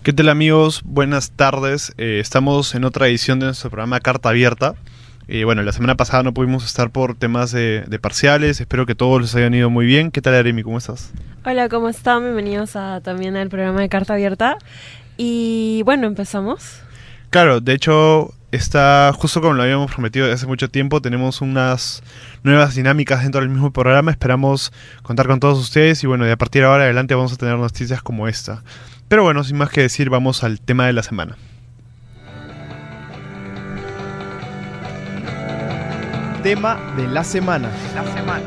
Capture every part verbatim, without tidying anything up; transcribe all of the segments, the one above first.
¿Qué tal, amigos? Buenas tardes. Eh, estamos en otra edición de nuestro programa Carta Abierta. Eh, bueno, la semana pasada no pudimos estar por temas de, de parciales. Espero que todos les hayan ido muy bien. ¿Qué tal, Aremi? ¿Cómo estás? Hola, ¿cómo están? Bienvenidos a, también al programa de Carta Abierta. Y bueno, empezamos. Claro, de hecho, está justo como lo habíamos prometido desde hace mucho tiempo. Tenemos unas nuevas dinámicas dentro del mismo programa. Esperamos contar con todos ustedes y bueno, de a partir de ahora adelante vamos a tener noticias como esta. Pero bueno, sin más que decir, vamos al tema de la semana. Tema de la semana. La semana.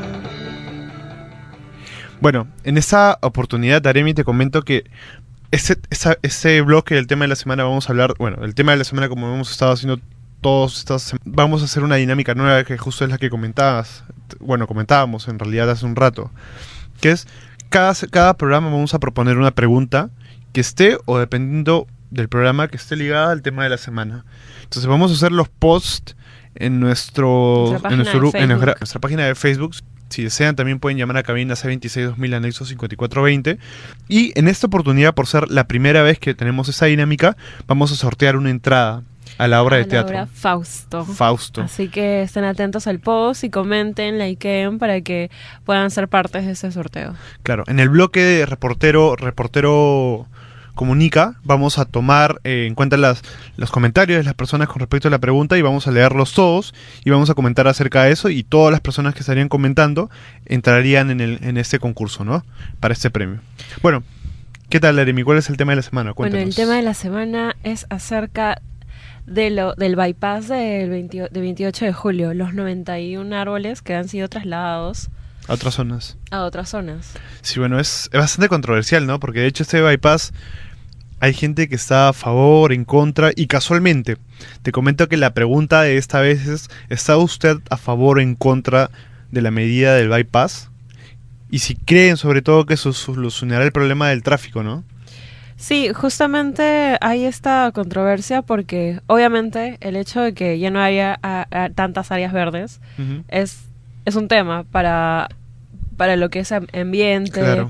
Bueno, en esta oportunidad, Aremi, te comento que este, esa, este bloque del tema de la semana vamos a hablar, bueno, el tema de la semana como hemos estado haciendo todos estas semanas, vamos a hacer una dinámica nueva que justo es la que comentabas, bueno, comentábamos en realidad hace un rato, que es, cada, cada programa vamos a proponer una pregunta que esté, o dependiendo del programa, que esté ligada al tema de la semana. Entonces vamos a hacer los posts en, nuestro, en, nuestro, en nuestra, nuestra página de Facebook. Si desean, también pueden llamar a cabina C veintiséis dos mil anexo cincuenta y cuatro veinte. Y en esta oportunidad, por ser la primera vez que tenemos esa dinámica, vamos a sortear una entrada a la obra a de la teatro. Obra Fausto. Fausto. Así que estén atentos al post y comenten, likeen para que puedan ser partes de ese sorteo. Claro, en el bloque de reportero, reportero comunica, vamos a tomar eh, en cuenta las, los comentarios de las personas con respecto a la pregunta y vamos a leerlos todos y vamos a comentar acerca de eso y todas las personas que estarían comentando entrarían en, el, en este concurso, ¿no? Para este premio. Bueno, ¿qué tal, Aremi? ¿Cuál es el tema de la semana? Cuéntanos. Bueno, el tema de la semana es acerca de lo, del bypass del veinte, de veintiocho de julio, los noventa y un árboles que han sido trasladados a otras zonas. A otras zonas. Sí, bueno, es, es bastante controversial, ¿no? Porque de hecho este bypass hay gente que está a favor, en contra, y casualmente te comento que la pregunta de esta vez es, ¿está usted a favor o en contra de la medida del bypass? Y si creen sobre todo que eso solucionará el problema del tráfico, ¿no? Sí, justamente hay esta controversia porque obviamente el hecho de que ya no haya a, a tantas áreas verdes uh-huh. es, es un tema para, para lo que es ambiente. Claro.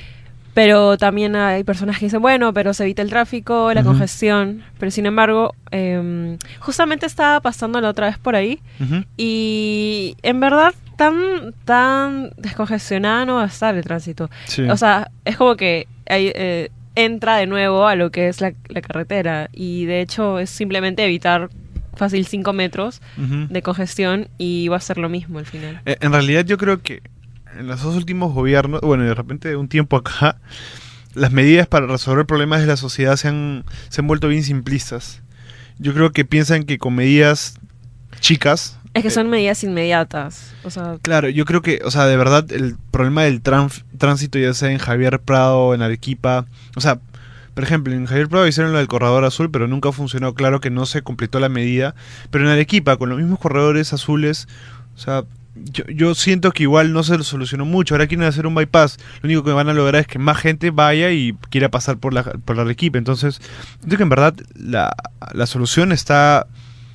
Pero también hay personas que dicen, bueno, pero se evita el tráfico, la uh-huh. congestión. Pero sin embargo, eh, justamente estaba pasando la otra vez por ahí. Uh-huh. Y en verdad, tan tan descongestionada no va a estar el tránsito. Sí. O sea, es como que hay, eh, entra de nuevo a lo que es la, la carretera. Y de hecho es simplemente evitar fácil cinco metros uh-huh. de congestión y va a ser lo mismo al final. Eh, en realidad yo creo que en los dos últimos gobiernos, bueno, de repente de un tiempo acá, las medidas para resolver problemas de la sociedad se han, se han vuelto bien simplistas. Yo creo que piensan que con medidas chicas... Es que son eh, medidas inmediatas. O sea, claro, yo creo que, o sea, de verdad, el problema del trans, tránsito, ya sea en Javier Prado, en Arequipa, o sea, por ejemplo, en Javier Prado hicieron lo del corredor azul, pero nunca funcionó, claro que no se completó la medida, pero en Arequipa, con los mismos corredores azules, o sea... Yo, yo siento que igual no se lo solucionó mucho. Ahora quieren hacer un bypass. Lo único que van a lograr es que más gente vaya y quiera pasar por la, por la Arequipa. Entonces, siento que en verdad la, la solución está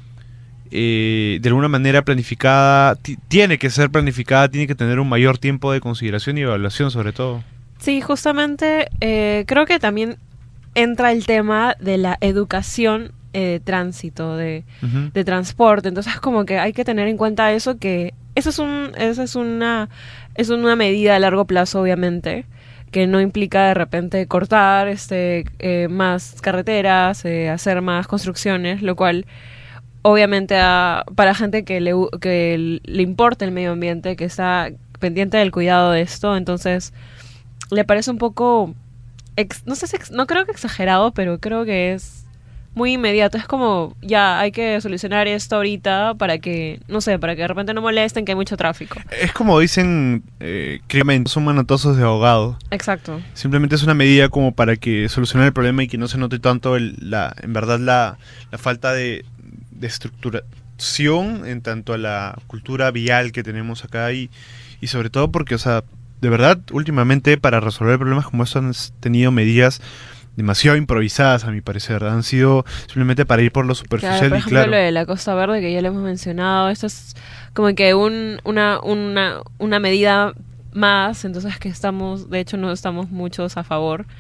eh, de alguna manera planificada. T- tiene que ser planificada, tiene que tener un mayor tiempo de consideración y evaluación sobre todo. Sí, justamente eh, creo que también entra el tema de la educación eh, tránsito, de, uh-huh. de transporte. Entonces como que hay que tener en cuenta eso, que eso es un eso es una es una medida a largo plazo, obviamente, que no implica de repente cortar este eh, más carreteras, eh, hacer más construcciones, lo cual obviamente a, para gente que le que le importa el medio ambiente, que está pendiente del cuidado de esto, entonces le parece un poco ex, no sé si ex, no creo que exagerado, pero creo que es muy inmediato. Es como, ya, hay que solucionar esto ahorita para que, no sé, para que de repente no molesten, que hay mucho tráfico. Es como dicen, eh, son manotazos de ahogado. Exacto. Simplemente es una medida como para que solucionar el problema y que no se note tanto el, la, en verdad la, la falta de, de estructuración en tanto a la cultura vial que tenemos acá y, y sobre todo porque, o sea, de verdad, últimamente para resolver problemas como estos han tenido medidas demasiado improvisadas, a mi parecer. Han sido simplemente para ir por lo superficial. Claro, por y ejemplo, claro, lo de la Costa Verde, que ya lo hemos mencionado, esto es como que un, una, una, una medida más, entonces que estamos, de hecho no estamos muchos a favor.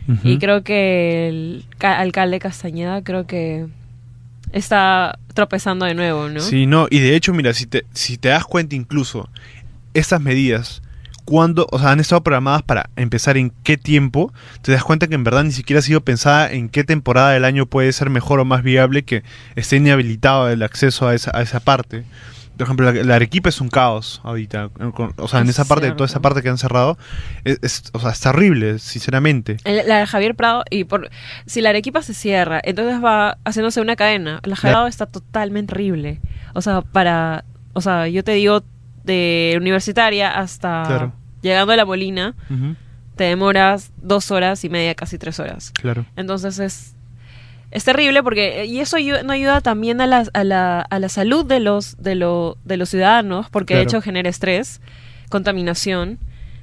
Uh-huh. Y creo que el ca- alcalde Castañeda creo que está tropezando de nuevo, ¿no? Sí, no, y de hecho, mira, si te, si te das cuenta incluso, estas medidas, cuando, o sea, han estado programadas para empezar en qué tiempo, te das cuenta que en verdad ni siquiera ha sido pensada en qué temporada del año puede ser mejor o más viable que esté inhabilitado el acceso a esa, a esa parte. Por ejemplo, la, la Arequipa es un caos ahorita, con- o sea, en Es esa parte, cierto. toda esa parte que han cerrado, es, es- o sea, es terrible, sinceramente. El- la de Javier Prado, y por si la Arequipa se cierra, entonces va haciéndose una cadena. La Jalado está totalmente horrible. O sea, para, o sea, yo te digo, de universitaria hasta Claro. llegando a La Molina, Ujú, te demoras dos horas y media, casi tres horas. claro. Entonces es, es terrible porque, y eso ayu- no ayuda también a la, a la, a la salud de los, de, lo, de los ciudadanos, porque de Claro. hecho genera estrés, contaminación,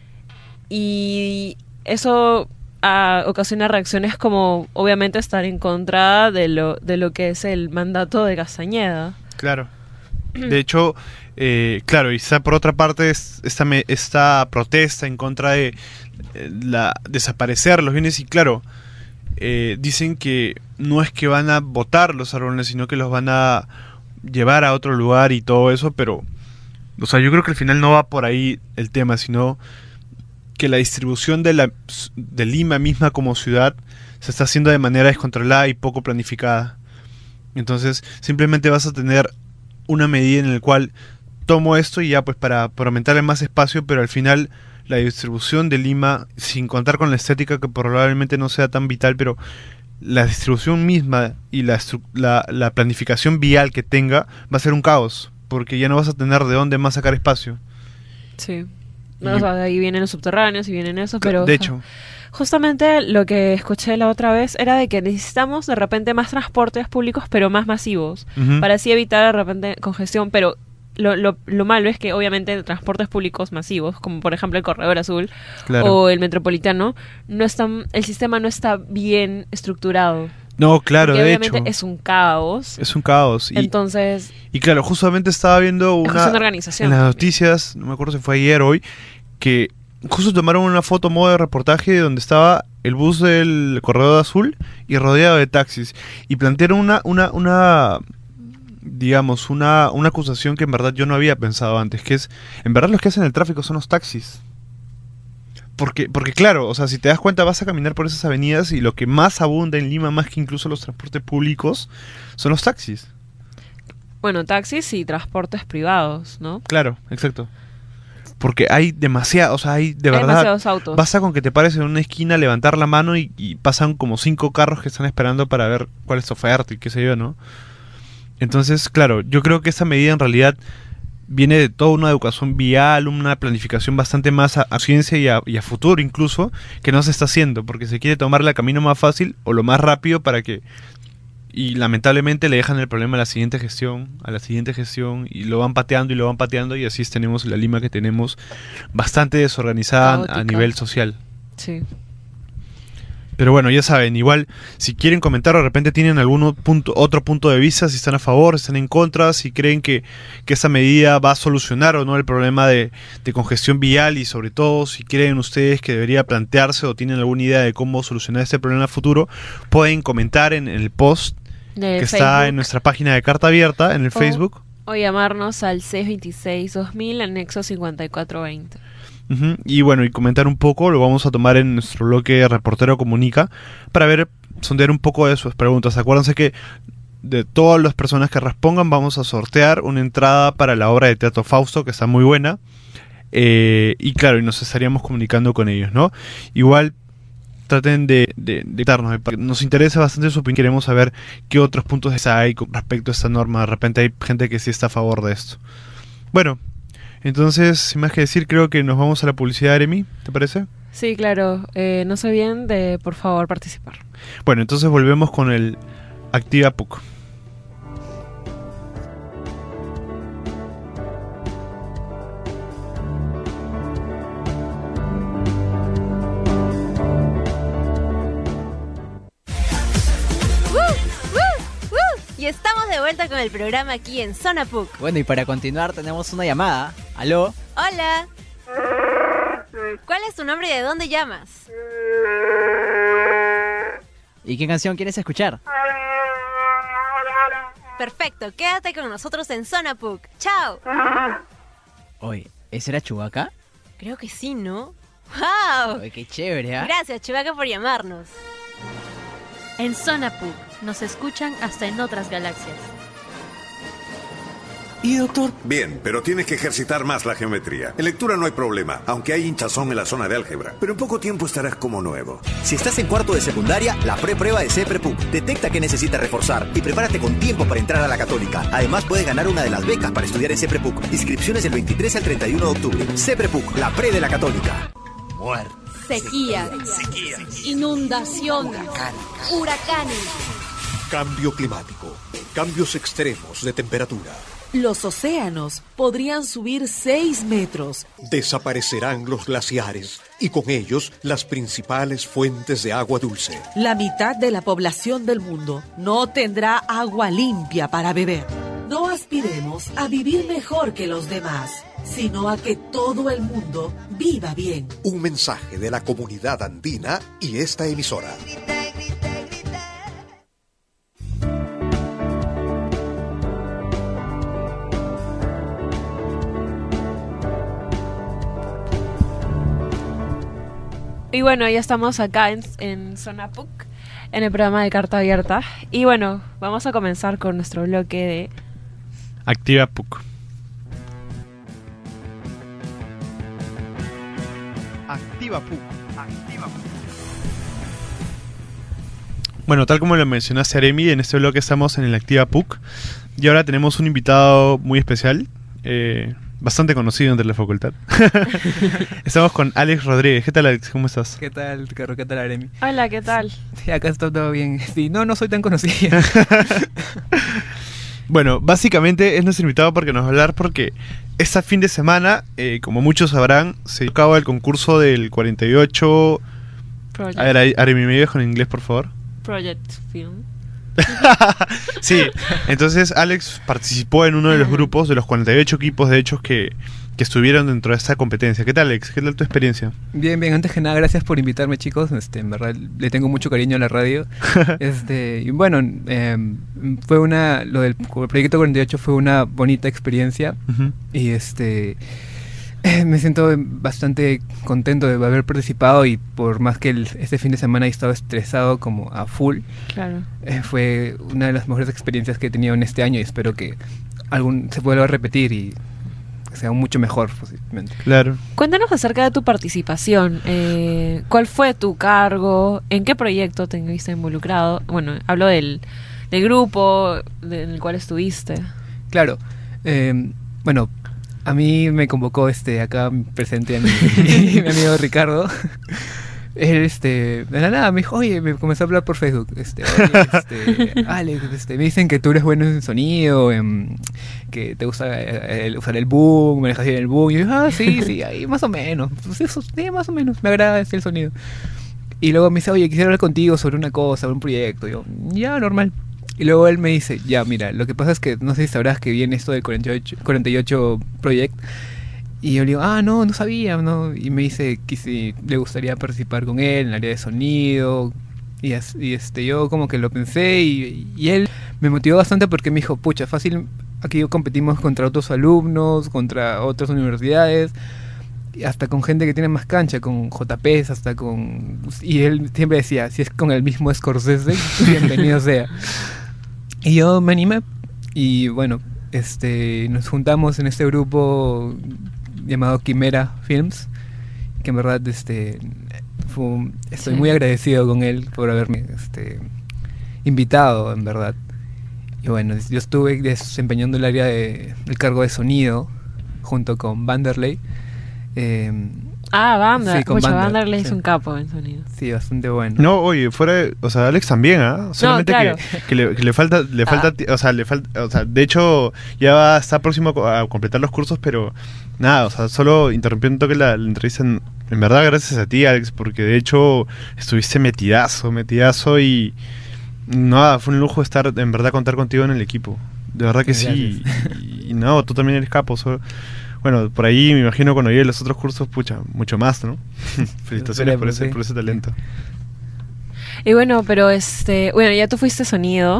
y eso ah, ocasiona reacciones como obviamente estar en contra de lo, de lo que es el mandato de Castañeda. Claro. De hecho, eh, claro, y está por otra parte es- esta, me- esta protesta en contra de eh, la desaparecer los bienes y claro, eh, dicen que no es que van a botar los árboles, sino que los van a llevar a otro lugar y todo eso, pero, o sea, yo creo que al final no va por ahí el tema, sino que la distribución de, la, de Lima misma como ciudad se está haciendo de manera descontrolada y poco planificada. Entonces, simplemente vas a tener una medida en la cual tomo esto y ya pues para, para aumentarle más espacio, pero al final la distribución de Lima, sin contar con la estética que probablemente no sea tan vital, pero la distribución misma y la, estru- la, la planificación vial que tenga va a ser un caos, porque ya no vas a tener de dónde más sacar espacio. Sí. Y- O sea, de ahí vienen los subterráneos y vienen eso, pero... de hecho, Justamente lo que escuché la otra vez era de que necesitamos de repente más transportes públicos, pero más masivos, ujú, para así evitar de repente congestión, pero lo, lo, lo malo es que obviamente transportes públicos masivos, como por ejemplo el Corredor Azul claro. o el Metropolitano, no están, el sistema no está bien estructurado. No, claro, porque de obviamente hecho, es un caos. es un caos. Y, Entonces, y claro, justamente estaba viendo es una... cuestión de organización. En las también. noticias, no me acuerdo si fue ayer o hoy, que justo tomaron una foto modo de reportaje donde estaba el bus del Corredor Azul y rodeado de taxis. Y plantearon una, una, una digamos, una, una acusación que en verdad yo no había pensado antes, que es, en verdad los que hacen el tráfico son los taxis. Porque, porque claro, o sea, si te das cuenta vas a caminar por esas avenidas y lo que más abunda en Lima, más que incluso los transportes públicos, son los taxis. Bueno, taxis y transportes privados, ¿no? Claro, exacto. Porque hay demasiado, o sea, hay de Hay verdad... demasiados autos. Basta con que te pares en una esquina, levantar la mano y, y pasan como cinco carros que están esperando para ver cuál es tu oferta y qué sé yo, ¿no? Entonces, claro, yo creo que esta medida en realidad viene de toda una educación vial, una planificación bastante más a, a ciencia y a, y a futuro incluso, que no se está haciendo, porque se quiere tomar el camino más fácil o lo más rápido para que... Y lamentablemente le dejan el problema a la siguiente gestión, a la siguiente gestión, y lo van pateando y lo van pateando, y así es, tenemos la Lima que tenemos bastante desorganizada a Caótica. nivel social. Sí. Pero bueno, ya saben, igual, si quieren comentar, de repente tienen algún punto, otro punto de vista, si están a favor, si están en contra, si creen que, que esa medida va a solucionar o no el problema de, de congestión vial y sobre todo si creen ustedes que debería plantearse o tienen alguna idea de cómo solucionar este problema futuro, pueden comentar en, en el post De que está Facebook. en nuestra página de Carta Abierta, en el O- Facebook. O llamarnos al seis veintiséis dos mil, anexo cincuenta y cuatro veinte. Ujú, y bueno, y comentar un poco, lo vamos a tomar en nuestro bloque Reportero Comunica para ver, sondear un poco de sus preguntas. Acuérdense que de todas las personas que respondan vamos a sortear una entrada para la obra de teatro Fausto, que está muy buena. Eh, y claro, y nos estaríamos comunicando con ellos, ¿no? Igual traten de, de, de darnos, porque nos interesa bastante su opinión, queremos saber qué otros puntos hay con respecto a esta norma. De repente hay gente que sí está a favor de esto. Bueno, entonces, sin más que decir, creo que nos vamos a la publicidad, Aremi, ¿te parece? Sí, claro. Eh, no se olviden de, por favor, participar. Bueno, entonces volvemos con el Activa P U C. Y estamos de vuelta con el programa aquí en Zona P U C. Bueno, y para continuar tenemos una llamada. ¿Aló? Hola. ¿Cuál es tu nombre y de dónde llamas? ¿Y qué canción quieres escuchar? Perfecto, quédate con nosotros en Zona Puc. ¡Chao! Oye, ¿ese era Chewbacca? Creo que sí, ¿no? ¡Wow! Oye, qué chévere, ¿ah? Gracias, Chewbacca, por llamarnos. En Zona Puc nos escuchan hasta en otras galaxias. ¿Y doctor? Bien, pero tienes que ejercitar más la geometría. En lectura no hay problema, aunque hay hinchazón en la zona de álgebra. Pero en poco tiempo estarás como nuevo. Si estás en cuarto de secundaria, la pre-prueba de CEPREPUC detecta que necesitas reforzar y prepárate con tiempo para entrar a la Católica. Además, puedes ganar una de las becas para estudiar en CEPREPUC. Inscripciones del veintitrés al treinta y uno de octubre. CEPREPUC, la pre de la Católica. Muerte. Sequía. Sequía. Inundaciones. Huracanes. Cambio climático. Cambios extremos de temperatura. Los océanos podrían subir seis metros. Desaparecerán los glaciares y con ellos las principales fuentes de agua dulce. La mitad de la población del mundo no tendrá agua limpia para beber. No aspiremos a vivir mejor que los demás, sino a que todo el mundo viva bien. Un mensaje de la comunidad andina y esta emisora. Y bueno, ya estamos acá en, en Zona Puc, en el programa de Carta Abierta. Y bueno, vamos a comenzar con nuestro bloque de... Activa Puc. Activa Puc. Activa Puc. Bueno, tal como lo mencionaste, Aremi, en este bloque estamos en el Activa Puc. Y ahora tenemos un invitado muy especial, eh, bastante conocido entre la facultad. Estamos con Alex Rodríguez. ¿Qué tal, Alex? ¿Cómo estás? ¿Qué tal, Ricardo? ¿Qué tal, Aremi? Hola, ¿qué tal? Sí, acá está todo bien. Sí, no, no soy tan conocido. Bueno, básicamente es nuestro invitado porque nos va a hablar porque este fin de semana, eh, como muchos sabrán, se acaba el concurso del cuarenta y ocho... Project. A ver, Aremi, ¿me ayudas con inglés, por favor? Project Film. Sí, entonces Alex participó en uno de los grupos de los cuarenta y ocho equipos, de hecho, que, que estuvieron dentro de esta competencia. ¿Qué tal, Alex? ¿Qué tal tu experiencia? Bien, bien, antes que nada, gracias por invitarme, chicos. Este, en verdad, le tengo mucho cariño a la radio. este, y bueno, eh, fue una, lo del proyecto cuarenta y ocho fue una bonita experiencia. Uh-huh. Y este... me siento bastante contento de haber participado y por más que el, este fin de semana he estado estresado como a full, claro. eh, fue una de las mejores experiencias que he tenido en este año y espero que algún se vuelva a repetir y que sea mucho mejor posiblemente. Claro. Cuéntanos acerca de tu participación. Eh, ¿Cuál fue tu cargo? ¿En qué proyecto te viste involucrado? Bueno, hablo del, del grupo de, en el cual estuviste. Claro. Eh, bueno... A mí me convocó este acá presente a mi, mi amigo Ricardo. Él, este, de la nada me dijo, oye, me comenzó a hablar por Facebook. Este, oye, este, Alex, este, me dicen que tú eres bueno en sonido, en, que te gusta el, usar el boom, manejas bien el boom. Y yo, ah, sí, sí, ahí más o menos. Pues eso, sí, más o menos, me agrada ese el sonido. Y luego me dice, oye, quisiera hablar contigo sobre una cosa, sobre un proyecto. Y yo, ya, normal. Y luego él me dice, ya, mira, lo que pasa es que no sé si sabrás que viene esto del cuarenta y ocho, cuarenta y ocho Project. Y yo le digo, ah, no, no sabía, ¿no? Y me dice que si le gustaría participar con él en el área de sonido. Y, as, y este, yo como que lo pensé y, y él me motivó bastante porque me dijo, pucha, fácil, aquí competimos contra otros alumnos, contra otras universidades, hasta con gente que tiene más cancha, con J Ps, hasta con... Y él siempre decía, si es con el mismo Scorsese, bienvenido sea. Y yo me animé y bueno, este, nos juntamos en este grupo llamado Quimera Films, que en verdad este, fue, estoy sí. muy agradecido con él por haberme este, invitado, en verdad. Y bueno, yo estuve desempeñando el área de, el cargo de sonido junto con Vanderlei. Eh, Ah, Vander, sí, Pucha, Vanderlei sí. es un capo en sonido. Sí, bastante bueno. No, oye, fuera, de, o sea, Alex también, ¿ah? ¿eh? Solamente no, claro. que, que, le, que le falta, le falta, ah. o sea, le falta, o sea, de hecho ya va a estar próximo a completar los cursos, pero nada, o sea, solo interrumpiendo un toque la, la entrevista, en, en verdad gracias a ti, Alex, porque de hecho estuviste metidazo, metidazo y nada, fue un lujo estar, en verdad, contar contigo en el equipo. De verdad que sí, y, y no, tú también eres capo, solo. Bueno, por ahí me imagino cuando llegue los otros cursos, pucha, mucho más, ¿no? Felicitaciones por ese, por ese talento. Y bueno, pero este, bueno, ya tú fuiste sonido.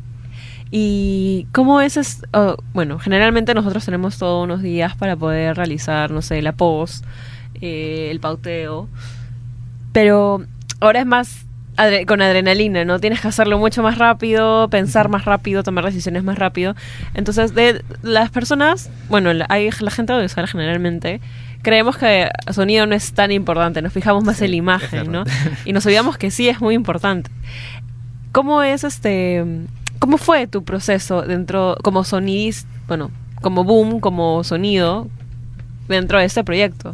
¿Y cómo es? es oh, bueno, generalmente nosotros tenemos todos unos días para poder realizar, no sé, la post, eh, el pauteo. Pero ahora es más adre- con adrenalina, ¿no? Tienes que hacerlo mucho más rápido, pensar más rápido, tomar decisiones más rápido. Entonces, de las personas, bueno, la, hay, la gente audiovisual generalmente, creemos que sonido no es tan importante, nos fijamos más Sí, en la imagen, ¿no? Y nos olvidamos que sí es muy importante. ¿Cómo es este... ¿Cómo fue tu proceso dentro, como sonidista, bueno, como boom, como sonido, dentro de este proyecto?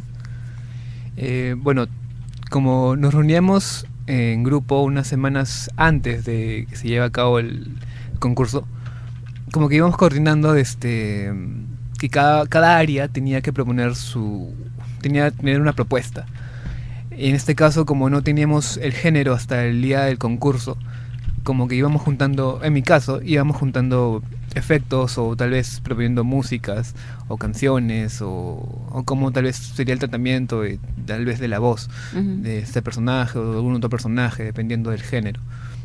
Eh, bueno, como nos reuníamos en grupo unas semanas antes de que se lleve a cabo el concurso, como que íbamos coordinando este, que cada, cada área tenía que proponer su... tenía que tener una propuesta. En este caso, como no teníamos el género hasta el día del concurso, como que íbamos juntando, en mi caso, íbamos juntando efectos o tal vez proponiendo músicas o canciones o, o como tal vez sería el tratamiento de, tal vez de la voz uh-huh. de este personaje o de algún otro personaje, dependiendo del género.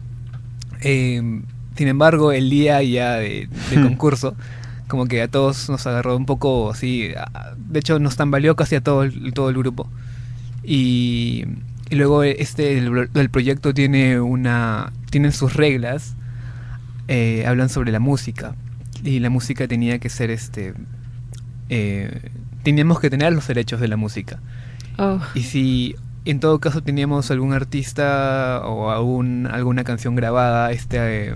Eh, sin embargo, el día ya de, de concurso, como que a todos nos agarró un poco así, de hecho nos tambaleó casi a todo el, todo el grupo. Y... Y luego este el, el proyecto tiene una tienen sus reglas, eh, hablan sobre la música y la música tenía que ser este eh, teníamos que tener los derechos de la música. Oh. Y si en todo caso teníamos algún artista o algún alguna canción grabada, este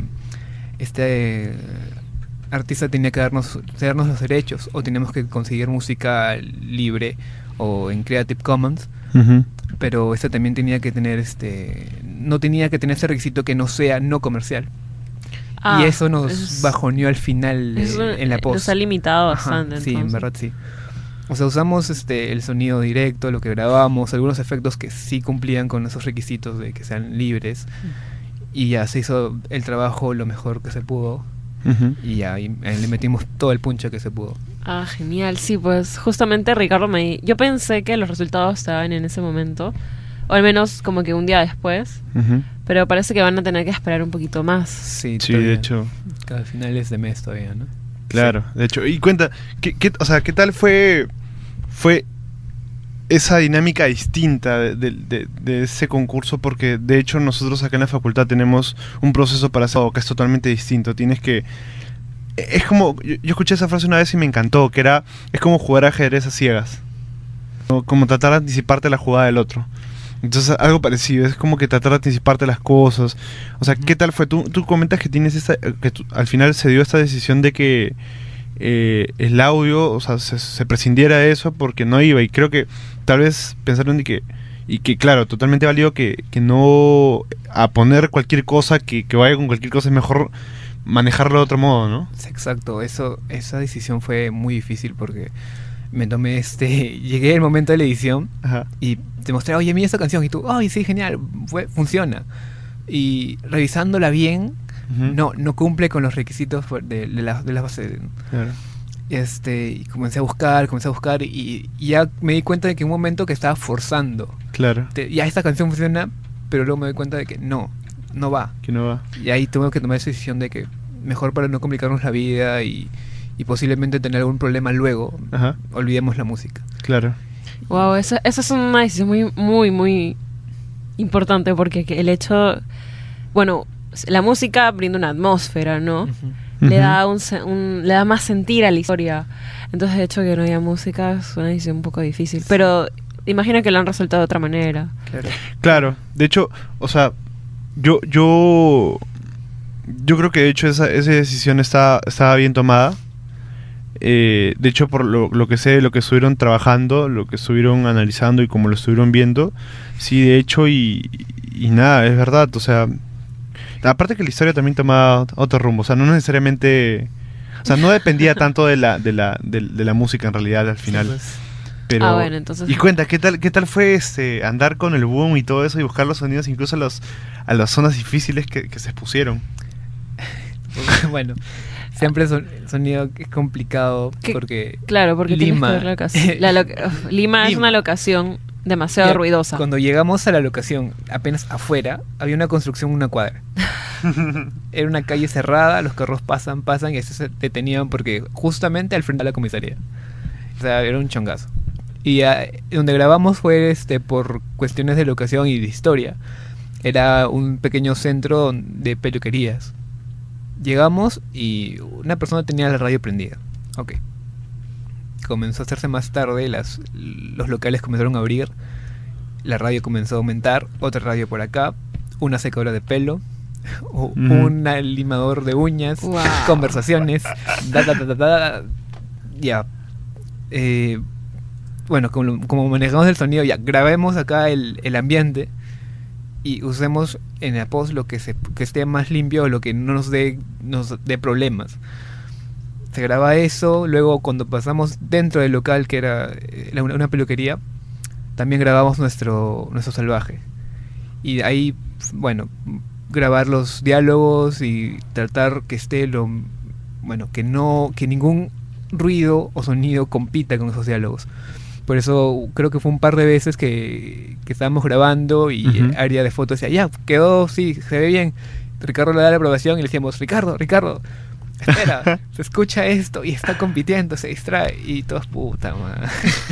este eh, artista tenía que darnos darnos los derechos o teníamos que conseguir música libre o en Creative Commons. Uh-huh. Pero este también tenía que tener este no tenía que tener ese requisito que no sea no comercial. Ah, y eso nos es, bajoneó al final eh, en la post. Nos ha limitado bastante. Ajá, sí, en verdad sí. O sea, usamos este el sonido directo, lo que grabamos, algunos efectos que sí cumplían con esos requisitos de que sean libres. Uh-huh. Y ya se hizo el trabajo lo mejor que se pudo. Uh-huh. Y ya y, eh, le metimos todo el puncho que se pudo. Ah, genial, sí, pues justamente Ricardo me... Yo pensé que los resultados estaban en ese momento, o al menos como que un día después, uh-huh. pero parece que van a tener que esperar un poquito más. Sí, sí de hecho. Cada final es de mes todavía, ¿no? Claro, sí. De hecho. Y cuenta, ¿qué, qué, o sea, ¿qué tal fue fue esa dinámica distinta de, de, de, de ese concurso? Porque de hecho nosotros acá en la facultad tenemos un proceso para hacerlo que es totalmente distinto. Tienes que... Es como, yo, yo escuché esa frase una vez y me encantó, que era, es como jugar ajedrez a ciegas, como, como tratar de anticiparte la jugada del otro. Entonces algo parecido, es como que tratar de anticiparte las cosas. O sea, ¿qué tal fue? Tú, tú comentas que tienes esta, que tú, al final se dio esta decisión de que eh, el audio, o sea, se, se prescindiera de eso porque no iba, y creo que tal vez pensaron de que, y que claro, totalmente válido que, que no a poner cualquier cosa, que, que vaya con cualquier cosa, es mejor manejarlo de otro modo, ¿no? Exacto, eso, esa decisión fue muy difícil porque me tomé este, llegué el momento de la edición. Ajá. Y te mostré, oye, mira esta canción, y tú, ay, sí, genial, fue, funciona. Y revisándola bien, uh-huh. no, no cumple con los requisitos de, de la, de la base. Claro. Este, y comencé a buscar, comencé a buscar, y, y ya me di cuenta de que en un momento que estaba forzando. Claro. Te, ya esta canción funciona, pero luego me doy cuenta de que no. no va. Que no va. Y ahí tengo que tomar esa decisión de que mejor para no complicarnos la vida y, y posiblemente tener algún problema luego, ajá. olvidemos la música. Claro. Wow, esa, esa es una decisión muy, muy, muy importante porque el hecho, bueno, la música brinda una atmósfera, ¿no? Uh-huh. Le da un, un, le da más sentir a la historia. Entonces, de hecho, que no haya música es una decisión un poco difícil. Sí. Pero imagino que lo han resuelto de otra manera. Claro. Claro. De hecho, o sea, yo, yo, yo creo que de hecho esa, esa decisión está, estaba bien tomada. Eh, de hecho, por lo, lo que sé, lo que estuvieron trabajando, lo que estuvieron analizando y como lo estuvieron viendo, sí, de hecho, y, y nada, es verdad, o sea, aparte que la historia también tomaba otro rumbo, o sea, no necesariamente, o sea, no dependía tanto de la, de la, de, de la música en realidad al final. Sí, pues. Pero, ah, bueno, entonces... Y cuenta, ¿qué tal, qué tal fue este andar con el boom y todo eso y buscar los sonidos incluso a los, a las zonas difíciles que, que se expusieron? Bueno, siempre son, sonido es complicado porque claro, porque Lima tienes que ver la locación. La loca- Lima es una locación demasiado Ya, ruidosa. Cuando llegamos a la locación, apenas afuera, había una construcción una cuadra. Era una calle cerrada, los carros pasan, pasan y así se detenían porque justamente al frente de la comisaría. O sea, era un chongazo. Y uh, donde grabamos fue este por cuestiones de locación y de historia. Era un pequeño centro de peluquerías. Llegamos y una persona tenía la radio prendida. Ok. Comenzó a hacerse más tarde, las, los locales comenzaron a abrir, la radio comenzó a aumentar, otra radio por acá, una secadora de pelo, mm. un limador de uñas, wow. conversaciones, da, da, da, da, da, ya. Eh, bueno, como, como manejamos el sonido, ya grabemos acá el, el ambiente y usemos en la post lo que, se, que esté más limpio, lo que no nos dé, nos dé problemas. Se graba eso, luego cuando pasamos dentro del local, que era una, una peluquería, también grabamos nuestro, nuestro salvaje. Y ahí, bueno, grabar los diálogos y tratar que esté lo... Bueno, que no... que ningún ruido o sonido compita con esos diálogos. Por eso creo que fue un par de veces que, que estábamos grabando y uh-huh. área de fotos decía, ya, quedó, sí, se ve bien. Ricardo le da la aprobación y le decíamos, Ricardo, Ricardo, espera, se escucha esto y está compitiendo, se distrae y todos puta madre.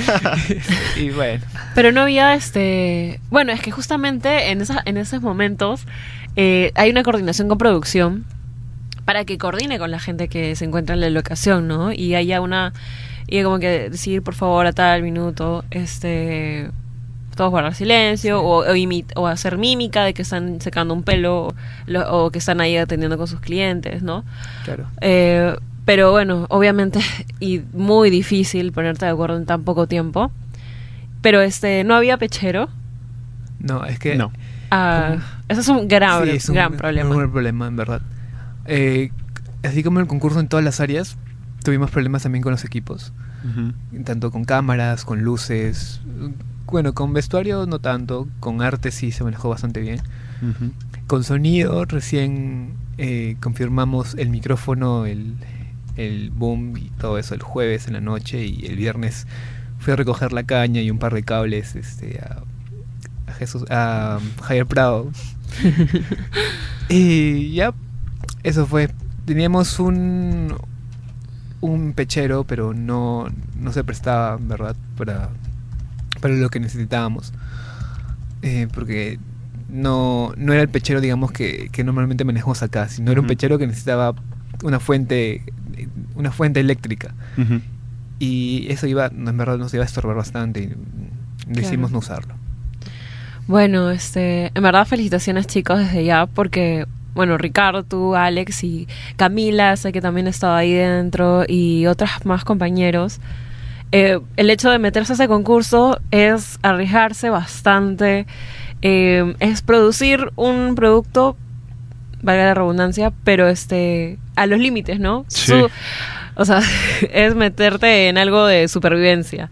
Y bueno. Pero no había este... Bueno, es que justamente en, esa, en esos momentos eh, hay una coordinación con producción para que coordine con la gente que se encuentra en la locación, ¿no? Y haya una... Y como que decir, por favor, a tal minuto, este... todos guardar silencio, sí. o, o, imit, o hacer mímica de que están secando un pelo, o, lo, o que están ahí atendiendo con sus clientes, ¿no? Claro. Eh, pero bueno, obviamente, y muy difícil ponerte de acuerdo en tan poco tiempo. Pero este, no había pechero. No, es que... No. Ah, eso es un gran, sí, es un gran problema. Un gran problema, en verdad. Eh, así como en el concurso en todas las áreas, tuvimos problemas también con los equipos. Uh-huh. Tanto con cámaras, con luces... Bueno, con vestuario no tanto, con arte sí se manejó bastante bien. Uh-huh. Con sonido recién eh, confirmamos el micrófono, el, el boom y todo eso el jueves en la noche, y el viernes fui a recoger la caña y un par de cables este, a, a Jesús, a Javier Prado. Y ya, eso fue. Teníamos un un pechero, pero no, no se prestaba, ¿verdad?, para... para lo que necesitábamos, eh, porque no, no era el pechero, digamos, que, que normalmente manejamos acá, sino era un pechero que necesitaba una fuente una fuente eléctrica. Uh-huh. Y eso iba, en verdad nos iba a estorbar bastante y decidimos claro. no usarlo. Bueno, este, en verdad felicitaciones, chicos, desde ya, porque bueno, Ricardo, tú, Alex y Camila, sé que también estaba ahí dentro, y otros más compañeros. Eh, el hecho de meterse a ese concurso es arriesgarse bastante, eh, es producir un producto, valga la redundancia, pero este a los límites, ¿no? Sí. Su, o sea, es meterte en algo de supervivencia.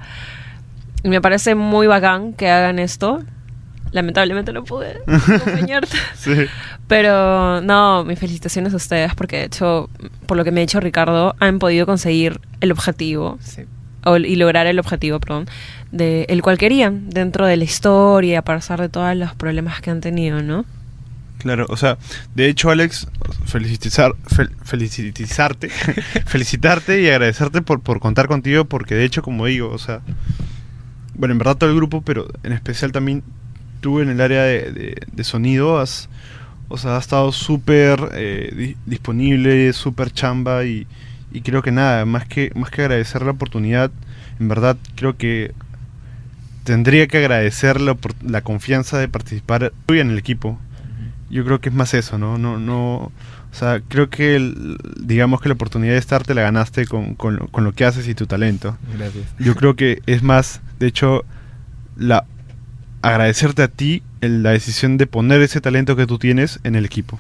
Y me parece muy bacán que hagan esto. Lamentablemente no pude acompañarte. Sí. Pero no, mis felicitaciones a ustedes, porque de hecho, por lo que me ha dicho Ricardo, han podido conseguir el objetivo. Sí. Y lograr el objetivo, perdón, de el cual querían, dentro de la historia, a pesar de todos los problemas que han tenido, ¿no? Claro, o sea, de hecho, Alex, felicitar, fel, felicitarte, felicitarte y agradecerte por, por contar contigo, porque de hecho, como digo, o sea, bueno, en verdad todo el grupo, pero en especial también tú en el área de, de, de sonido, has, o sea, has estado súper eh, di, disponible, súper chamba, y Y creo que nada, más que más que agradecer la oportunidad, en verdad creo que tendría que agradecer la, la confianza de participar en el equipo. Yo creo que es más eso, ¿no? No, no, o sea, creo que el, digamos que la oportunidad de estar te la ganaste con, con, con lo que haces y tu talento. Gracias. Yo creo que es más, de hecho, la agradecerte a ti el, la decisión de poner ese talento que tú tienes en el equipo.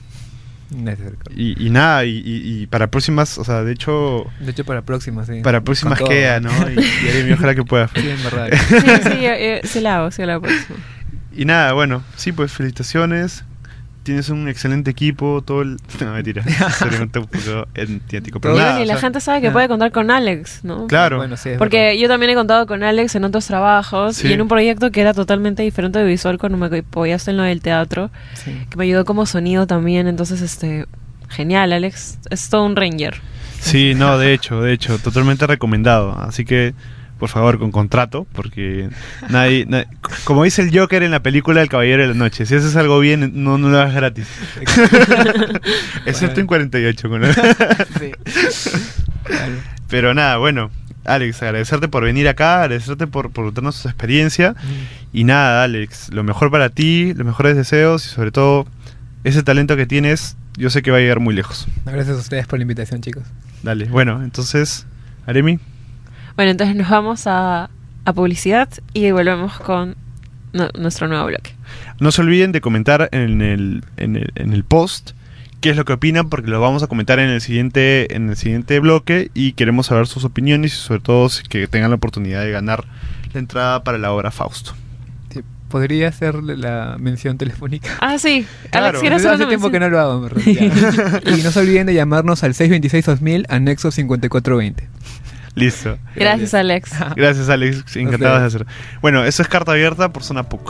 Y, y nada, y, y, y para próximas, o sea, de hecho... De hecho, para próximas, sí. Para próximas queda, ¿no? Y, y, y ojalá que pueda. Sí, en verdad. Sí, sí, yo, yo, sí la hago, sí la próxima. Y nada, bueno, sí, pues felicitaciones. tienes un excelente equipo, todo el... No, mentira, sería un poco antiético, pero y, nada, bueno, y la o sea, gente sabe que ah. puede contar con Alex, ¿no? Claro. Bueno, sí, es Porque verdad. yo también he contado con Alex en otros trabajos Sí. y en un proyecto que era totalmente diferente de visual cuando me apoyaste en lo del teatro, Sí. que me ayudó como sonido también, entonces este genial, Alex, es todo un ranger. Sí, no, de hecho, de hecho, totalmente recomendado. Así que, por favor, con contrato, porque nadie, nadie- como dice el Joker en la película El Caballero de la Noche, si haces algo bien, no, no lo hagas gratis. Excepto en cuarenta y ocho. Con la- Sí. Claro. Pero nada, bueno, Alex, agradecerte por venir acá, agradecerte por, por darnos tu experiencia. Y nada, Alex, lo mejor para ti, los mejores deseos y sobre todo ese talento que tienes, yo sé que va a llegar muy lejos. Gracias a ustedes por la invitación, chicos. Dale, bueno, entonces, Aremi. Bueno, entonces nos vamos a, a publicidad y volvemos con no- nuestro nuevo bloque. No se olviden de comentar en el, en el, en el post qué es lo que opinan, porque lo vamos a comentar en el siguiente en el siguiente bloque y queremos saber sus opiniones y sobre todo si- que tengan la oportunidad de ganar la entrada para la obra Fausto. Sí, podría hacerle la mención telefónica. Ah, sí. Claro. Alex, ¿quieres Hace hacer una tiempo que no mención? lo hago, en verdad, ya. Y no se olviden de llamarnos al seis dos seis dos mil, anexo cincuenta y cuatro veinte. Listo. Gracias, Alex. Gracias, Alex. Encantados de hacer. Bueno, eso es Carta Abierta por Zona P U C.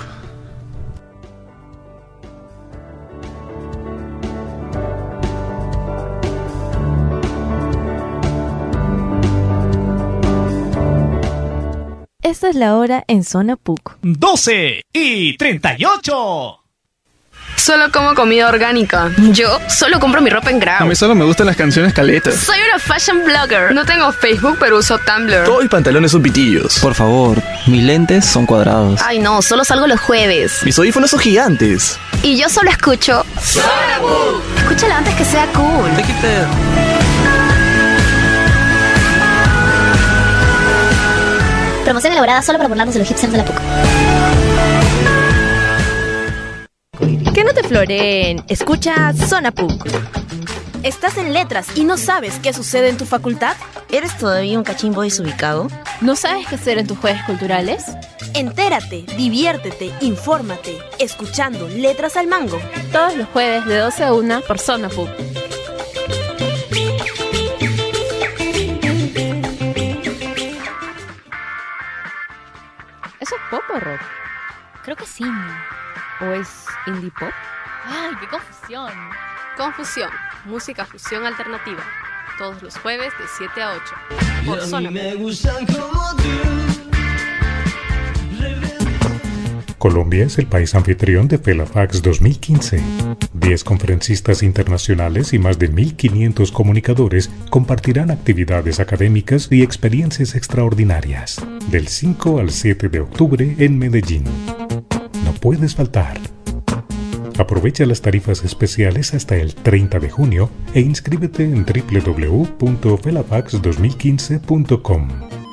Esta es la hora en Zona P U C. doce y treinta y ocho. Solo como comida orgánica. Yo solo compro mi ropa en Grau. A mí solo me gustan las canciones caletas. Soy una fashion blogger. No tengo Facebook, pero uso Tumblr. Todo mis pantalones son pitillos. Por favor, mis lentes son cuadrados. Ay no, solo salgo los jueves. Mis audífonos son gigantes. Y yo solo escucho Zona P U C. Escúchala antes que sea cool. Promoción elaborada solo para burlarnos de los hipsters de la P U C. Que no te floreen, escucha Zona P U C. ¿Estás en letras y no sabes qué sucede en tu facultad? ¿Eres todavía un cachimbo desubicado? ¿No sabes qué hacer en tus jueves culturales? Entérate, diviértete, infórmate, escuchando Letras al Mango. Todos los jueves de doce a una por Zona P U C. ¿Eso es pop o rock? Creo que sí. ¿O es indie pop? Ay, qué confusión. Confusión. Música fusión alternativa. Todos los jueves de siete a ocho. Por Zona P U C. Colombia es el país anfitrión de FELAFAX dos mil quince. diez conferencistas internacionales y más de mil quinientos comunicadores compartirán actividades académicas y experiencias extraordinarias. Del cinco al siete de octubre en Medellín. No puedes faltar. Aprovecha las tarifas especiales hasta el treinta de junio e inscríbete en doble u doble u doble u punto felafax dos mil quince punto com.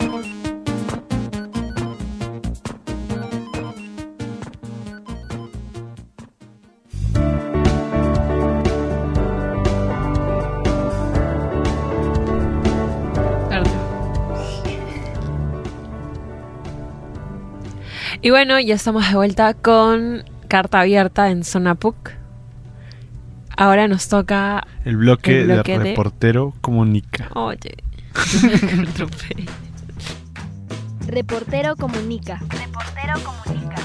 Y bueno, ya estamos de vuelta con Carta Abierta en Zona P U C. Ahora nos toca El bloque, el bloque de de- Reportero Comunica. Oye. Reportero comunica. Reportero comunica.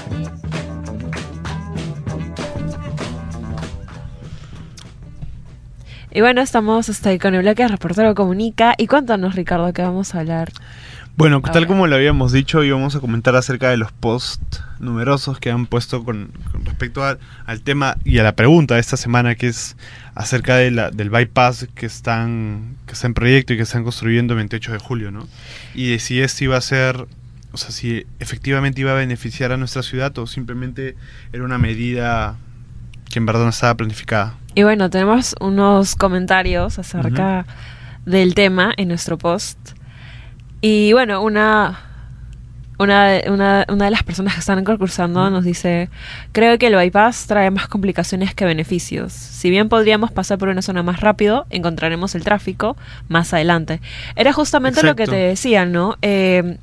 Y bueno, estamos hasta ahí con el bloque de Reportero Comunica. Y cuéntanos, Ricardo, que vamos a hablar. Bueno, tal Ahora. como lo habíamos dicho, íbamos a comentar acerca de los posts numerosos que han puesto con, con respecto a- al tema y a la pregunta de esta semana, que es acerca de la, del bypass que están que está en proyecto y que están construyendo el veintiocho de julio, ¿no? Y de si este iba a ser, o sea, si efectivamente iba a beneficiar a nuestra ciudad o simplemente era una medida que en verdad no estaba planificada. Y bueno, tenemos unos comentarios acerca del tema en nuestro post. Y bueno, una, una, una, una de las personas que están concursando nos dice: creo que el bypass trae más complicaciones que beneficios. Si bien podríamos pasar por una zona más rápido, encontraremos el tráfico más adelante. Era justamente lo que Exacto. te decía, ¿no? Eh,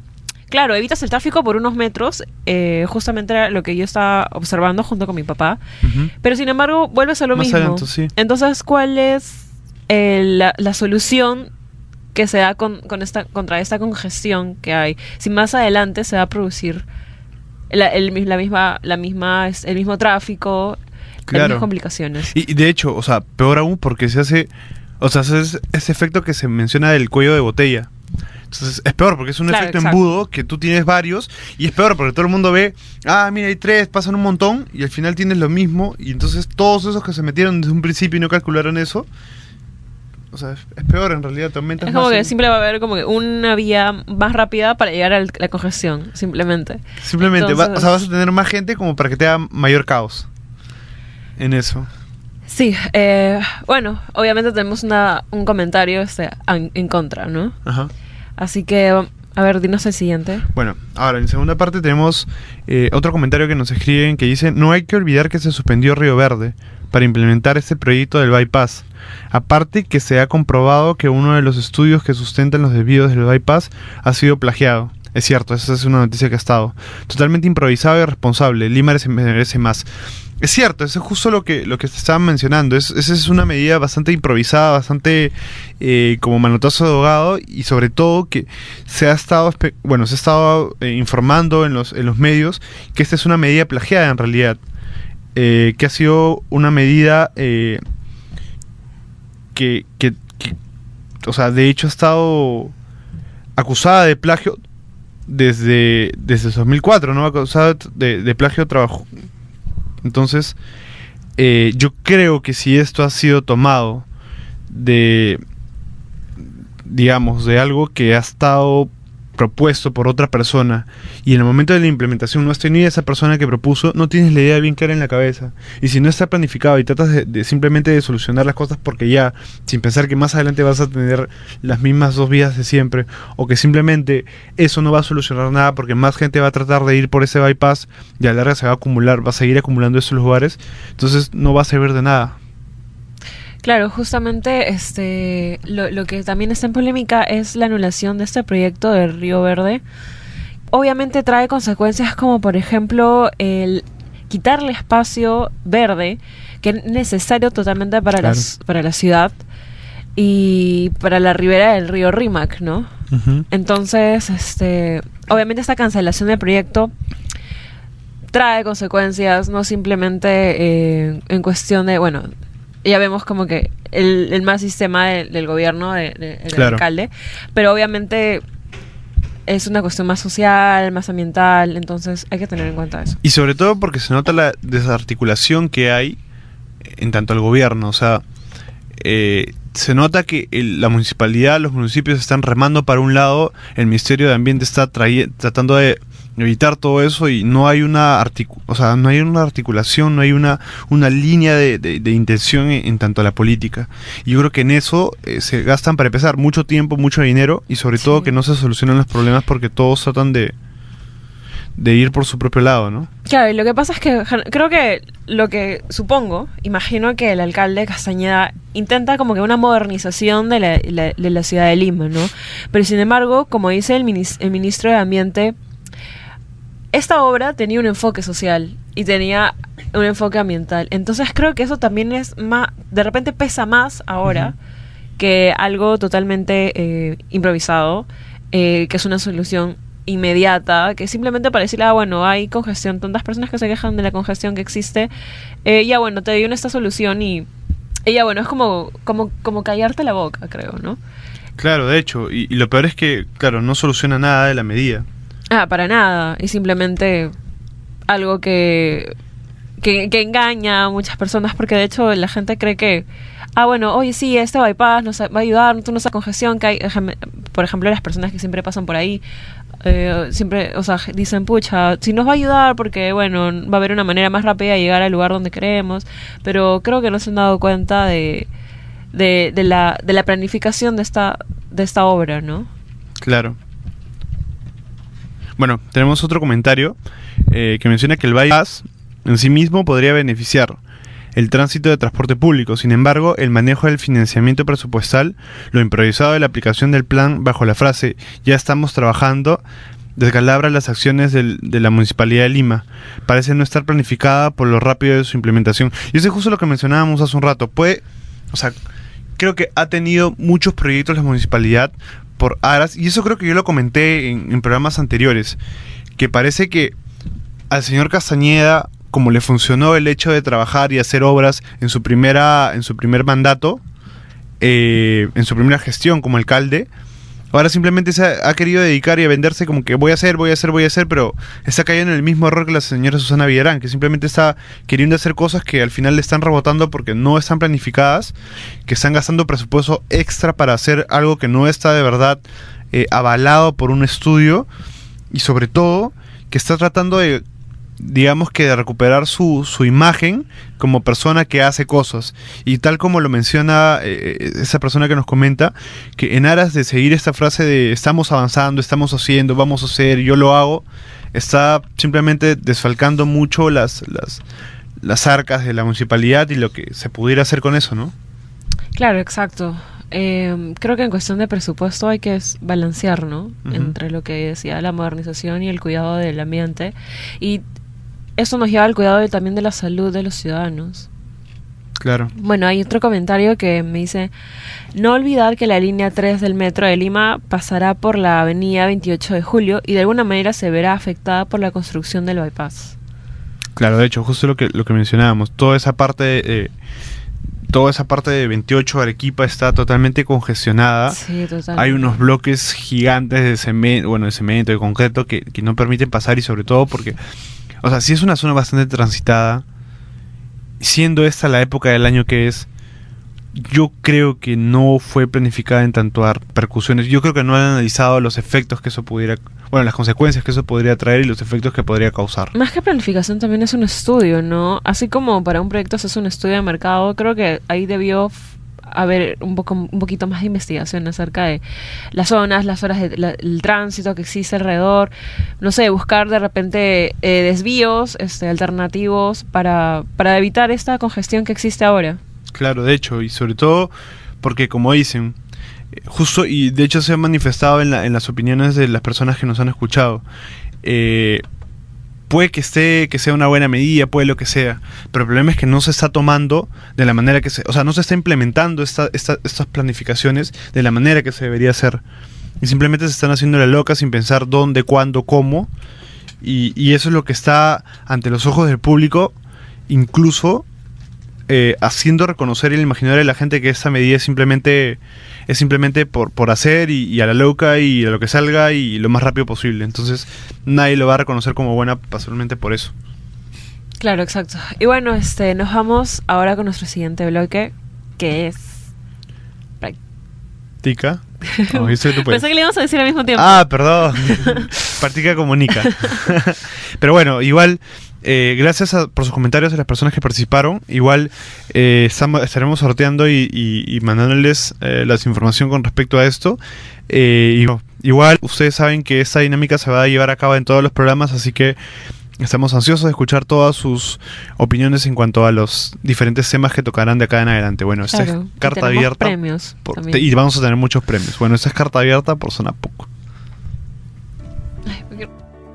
claro, evitas el tráfico por unos metros, eh, justamente era lo que yo estaba observando junto con mi papá, Ujú. pero sin embargo vuelves a lo Más mismo. adelante, sí. Entonces, ¿cuál es eh, la, la solución que se da con, con esta, contra esta congestión que hay? Si más adelante se va a producir la, el, mi- la misma, la misma, es- el mismo tráfico, las Claro. mismas complicaciones. Y, y de hecho, o sea, peor aún porque se hace, o sea, se hace ese efecto que se menciona del cuello de botella. Entonces es peor porque es un Claro, efecto exacto. embudo que tú tienes varios y es peor porque todo el mundo ve, ah, mira, hay tres, pasan un montón y al final tienes lo mismo y entonces todos esos que se metieron desde un principio y no calcularon eso, o sea, es, es peor en realidad, te aumentas Es como más que el- siempre va a haber como que una vía más rápida para llegar a la congestión, simplemente. Simplemente, va- Entonces- o sea, vas a tener más gente como para que te haga mayor caos en eso. Sí, eh, bueno, obviamente tenemos una, un comentario este, en, en contra, ¿no? Ajá. Así que, a ver, dinos el siguiente. Bueno, ahora en segunda parte tenemos eh, otro comentario que nos escriben que dice: no hay que olvidar que se suspendió Río Verde para implementar este proyecto del bypass. Aparte que se ha comprobado que uno de los estudios que sustentan los desvíos del bypass ha sido plagiado. Es cierto, esa es una noticia que ha estado totalmente improvisado y irresponsable. Lima merece, merece más. Es cierto, eso es justo lo que lo que te estaban mencionando. Es, esa es una medida bastante improvisada, bastante eh, como manotazo de ahogado y sobre todo que se ha estado espe- bueno se ha estado eh, informando en los en los medios que esta es una medida plagiada en realidad, eh, que ha sido una medida eh, que, que, que o sea de hecho ha estado acusada de plagio desde desde dos mil cuatro, ¿no? Acusada de, de plagio de trabajo. Entonces, eh, yo creo que si esto ha sido tomado de, digamos, de algo que ha estado propuesto por otra persona y en el momento de la implementación no has tenido esa persona que propuso, no tienes la idea bien clara en la cabeza. Y si no está planificado y tratas de, de simplemente de solucionar las cosas porque ya, sin pensar que más adelante vas a tener las mismas dos vías de siempre, o que simplemente eso no va a solucionar nada porque más gente va a tratar de ir por ese bypass y a la larga se va a acumular, va a seguir acumulando esos lugares, entonces no va a servir de nada. Claro, justamente este lo, lo que también está en polémica es la anulación de este proyecto del Río Verde. Obviamente trae consecuencias como por ejemplo el quitarle espacio verde que es necesario totalmente para, Claro. las, para la ciudad y para la ribera del río Rímac, ¿no? Uh-huh. Entonces, este, obviamente esta cancelación del proyecto trae consecuencias, no simplemente eh, en cuestión de, bueno, ya vemos como que el, el más sistema de- del gobierno, de- de- del Claro. alcalde, pero obviamente es una cuestión más social, más ambiental, entonces hay que tener en cuenta eso. Y sobre todo porque se nota la desarticulación que hay en tanto al gobierno, o sea, eh, se nota que el- la municipalidad, los municipios están remando para un lado, el Ministerio de Ambiente está traye- tratando de evitar todo eso y no hay una articu- o sea, no hay una articulación, no hay una, una línea de, de- de intención en, en tanto a la política. Y yo creo que en eso eh, se gastan para empezar mucho tiempo, mucho dinero y sobre todo que no se solucionan los problemas porque todos tratan de de ir por su propio lado, ¿no? Claro, y lo que pasa es que jan- creo que lo que supongo, imagino que el alcalde Castañeda intenta como que una modernización de la, la- de la ciudad de Lima, ¿no? Pero sin embargo, como dice el, minis- el ministro de Ambiente, esta obra tenía un enfoque social y tenía un enfoque ambiental. Entonces creo que eso también es más, de repente pesa más ahora que algo totalmente eh, improvisado, eh, que es una solución inmediata, que simplemente para decirle, ah, bueno, hay congestión, tantas personas que se quejan de la congestión que existe, eh, ya bueno, te doy esta solución y, y ya bueno, es como, como, como callarte la boca, creo, ¿no? Claro, de hecho, y, y lo peor es que, claro, no soluciona nada de la medida. Ah, para nada, y simplemente algo que, que, que engaña a muchas personas, porque de hecho la gente cree que, ah, bueno, oye, sí, este bypass nos va a ayudar, tú no esa congestión que hay, ejemplo, por ejemplo, las personas que siempre pasan por ahí, eh, siempre, o sea, dicen, pucha, si nos va a ayudar porque, bueno, va a haber una manera más rápida de llegar al lugar donde queremos, pero creo que no se han dado cuenta de, de, de, la, de la planificación de esta, de esta obra, ¿no? Claro. Bueno, tenemos otro comentario eh, que menciona que el bypass en sí mismo podría beneficiar el tránsito de transporte público. Sin embargo, el manejo del financiamiento presupuestal, lo improvisado de la aplicación del plan bajo la frase "ya estamos trabajando", descalabra las acciones del, de la Municipalidad de Lima. Parece no estar planificada por lo rápido de su implementación. Y eso es justo lo que mencionábamos hace un rato. Puede, o sea, creo que ha tenido muchos proyectos la municipalidad por aras, y eso creo que yo lo comenté en, en programas anteriores, que parece que al señor Castañeda, como le funcionó el hecho de trabajar y hacer obras en su primera, en su primer mandato, eh, en su primera gestión como alcalde, ahora simplemente se ha, ha querido dedicar y a venderse como que voy a hacer, voy a hacer, voy a hacer, pero está cayendo en el mismo error que la señora Susana Villarán, que simplemente está queriendo hacer cosas que al final le están rebotando porque no están planificadas, que están gastando presupuesto extra para hacer algo que no está de verdad eh, avalado por un estudio, y sobre todo que está tratando de, digamos que de recuperar su, su imagen como persona que hace cosas, y tal como lo menciona eh, esa persona que nos comenta, que en aras de seguir esta frase de estamos avanzando, estamos haciendo, vamos a hacer, yo lo hago, está simplemente desfalcando mucho las, las, las arcas de la municipalidad y lo que se pudiera hacer con eso, ¿no? Claro, exacto. Eh, creo que en cuestión de presupuesto hay que balancear, ¿no? Uh-huh. Entre lo que decía la modernización y el cuidado del ambiente, y eso nos lleva al cuidado de, también de la salud de los ciudadanos. Claro. Bueno, hay otro comentario que me dice: no olvidar que la línea tres del metro de Lima pasará por la avenida veintiocho de julio y de alguna manera se verá afectada por la construcción del bypass. Claro, de hecho, justo lo que lo que mencionábamos, toda esa parte de, eh, toda esa parte de veintiocho Arequipa está totalmente congestionada. Sí, totalmente. Hay unos bloques gigantes de cemento, bueno, de cemento, de concreto que, que no permiten pasar, y sobre todo porque, o sea, si es una zona bastante transitada, siendo esta la época del año que es, yo creo que no fue planificada en tanto a repercusiones. Yo creo que no han analizado los efectos que eso pudiera, bueno, las consecuencias que eso podría traer y los efectos que podría causar. Más que planificación también es un estudio, ¿no? Así como para un proyecto se hace un estudio de mercado, creo que ahí debió haber un poco un poquito más de investigación acerca de las zonas, las horas de, la, el tránsito que existe alrededor, no sé, buscar de repente eh, desvíos este, alternativos para, para evitar esta congestión que existe ahora. Claro, de hecho, y sobre todo porque, como dicen, justo, y de hecho se ha manifestado en, la, en las opiniones de las personas que nos han escuchado, eh, puede que esté, que sea una buena medida, puede lo que sea, pero el problema es que no se está tomando de la manera que se, o sea, no se está implementando esta, esta, estas planificaciones de la manera que se debería hacer, y simplemente se están haciendo la loca sin pensar dónde, cuándo, cómo, y, y eso es lo que está ante los ojos del público, incluso eh, haciendo reconocer el imaginario de la gente que esta medida es simplemente es simplemente por, por hacer y, y a la loca y a lo que salga y lo más rápido posible. Entonces nadie lo va a reconocer como buena personalmente por eso. Claro, exacto. Y bueno, este nos vamos ahora con nuestro siguiente bloque, que es Practica. Oh, Pensé que le íbamos a decir al mismo tiempo. Ah, perdón. Practica comunica. Pero bueno, igual eh, gracias a, por sus comentarios a las personas que participaron. Igual eh, estamos, estaremos sorteando y, y, y mandándoles eh, la información con respecto a esto. Eh, y, igual ustedes saben que esta dinámica se va a llevar a cabo en todos los programas, así que estamos ansiosos de escuchar todas sus opiniones en cuanto a los diferentes temas que tocarán de acá en adelante. Bueno, esta claro, es carta abierta. Premios por, te, y vamos a tener muchos premios. Bueno, esta es carta abierta por Zona P U C. Ay, porque...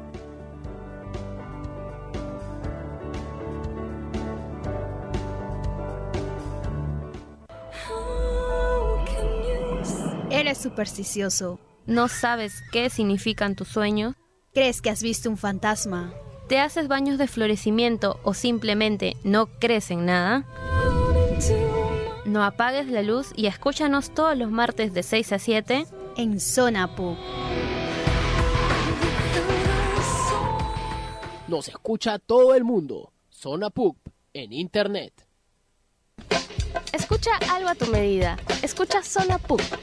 Eres supersticioso. ¿No sabes qué significan tus sueños? ¿Crees que has visto un fantasma? ¿Te haces baños de florecimiento o simplemente no crees en nada? No apagues la luz y escúchanos todos los martes de seis a siete en Zona P U C. Nos escucha todo el mundo. Zona P U C en internet. Escucha algo a tu medida. Escucha Zona P U C.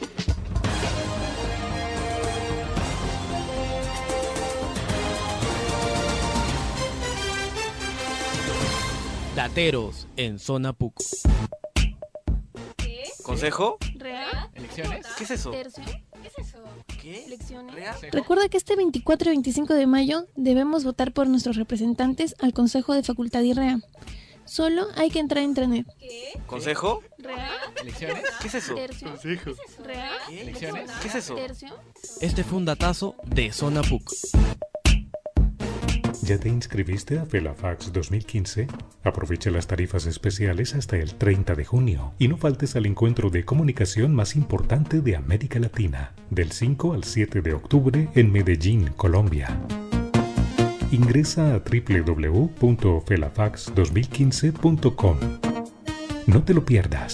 Dateros en Zona P U C. ¿Qué? ¿Consejo? ¿Real? ¿Elecciones? ¿Qué es eso? ¿Qué es eso? ¿Qué? ¿Elecciones? ¿Real? Recuerda que este veinticuatro y veinticinco de mayo debemos votar por nuestros representantes al Consejo de Facultad I R E A. Solo hay que entrar a internet. ¿Qué? ¿Consejo? ¿Real? ¿Elecciones? ¿Qué es eso? ¿Tercio? Consejo. ¿Real? ¿Qué? ¿Elecciones? ¿Qué es eso? ¿Tercio? Este fue un datazo de Zona P U C. ¿Ya te inscribiste a Felafax dos mil quince? Aprovecha las tarifas especiales hasta el treinta de junio y no faltes al encuentro de comunicación más importante de América Latina, del cinco al siete de octubre en Medellín, Colombia. Ingresa a doble u doble u doble u punto felafax dos mil quince punto com. No te lo pierdas.